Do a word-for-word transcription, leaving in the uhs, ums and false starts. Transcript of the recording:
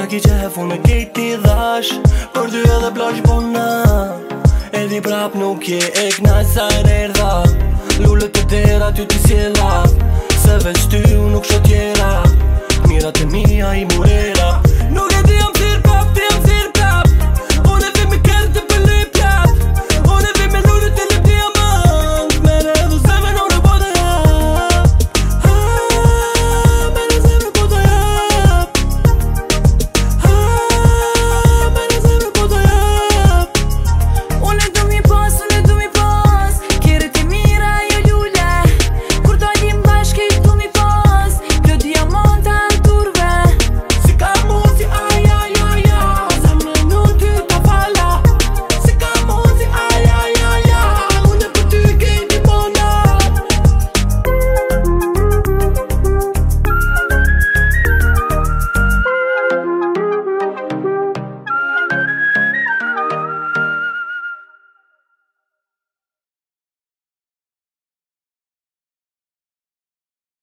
ki qef unë me kejt t'i dhash Për ty edhe plash bona Edhi prap nuk je e knaq sa e rerdha Lullet e dera ty t'i sjella Se veç ty unë nuk sho tjera Mirat e mija i murera